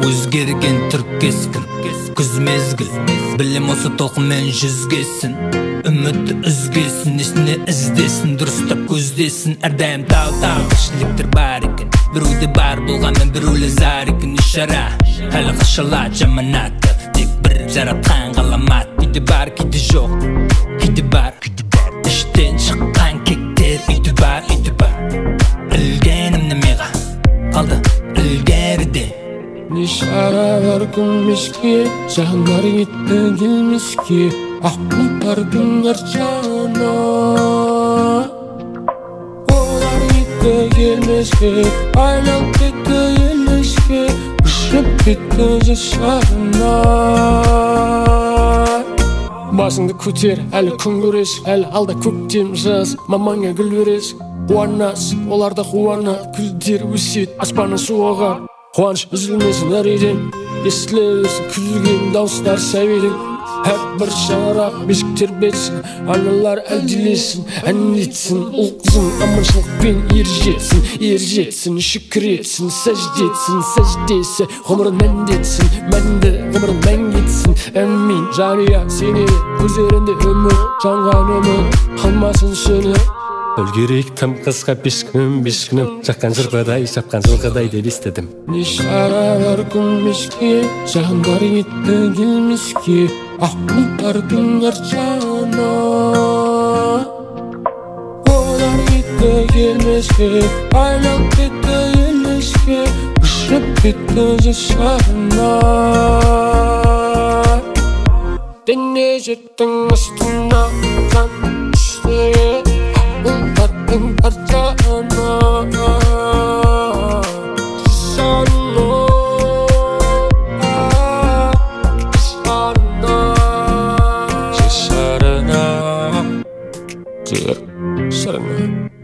өзгерген түрк кескін күз мезгіл білім осы толқынмен жүзгесін үмітті үзгесін несіне іздесін дұрыстап көздесін әрдайым тау тіршіліктер бар екен біреуде бар болғанмен біреулер зар екен ишара әлі қышалады жаманаты тек бір жаратқан ғаламат кейде бар кейде жоқ кейде бар іштен шыққан кектер үйде бар ілгенім немеға қалды ілгеріде Нишаралар күлмешке жанар етті келмеске аққұлдардың арчана олар етті келмеске айналып кетті елеске ұшып кетті жашарына басыңды көтер әлі күн көресің әлі алда көктем жаз мамаңа гүл бересің қуанасың оларда қуана гүлдер өседі аспаны суыған қуаныш үзілмесін әр үйден естіле берсін күлген дауыстар сәбидің әрбір шаңырақ бесік тербетсін аналар әлдилесін ән етсін ұл қызың аманшылықпен ер жетсін шүкір етсін сәждесі ғұмырын мәндетсін мәнді ғұмырын мәңгі етсін әмин жанұя сені көздерінде үміт жанған үміт қалмасын сөніп Өлгерек тым қысқа бес күнім жаққан жырғадай шапқан жылғадай деп естідім Нишаралар күлмеске жандар етті келмеске аққұлдардың арчана олар етті келмеске айналып кетті елеске ұшып кетті жашарына дене жеттің астына жан үстіге Ултардың арчана Шарына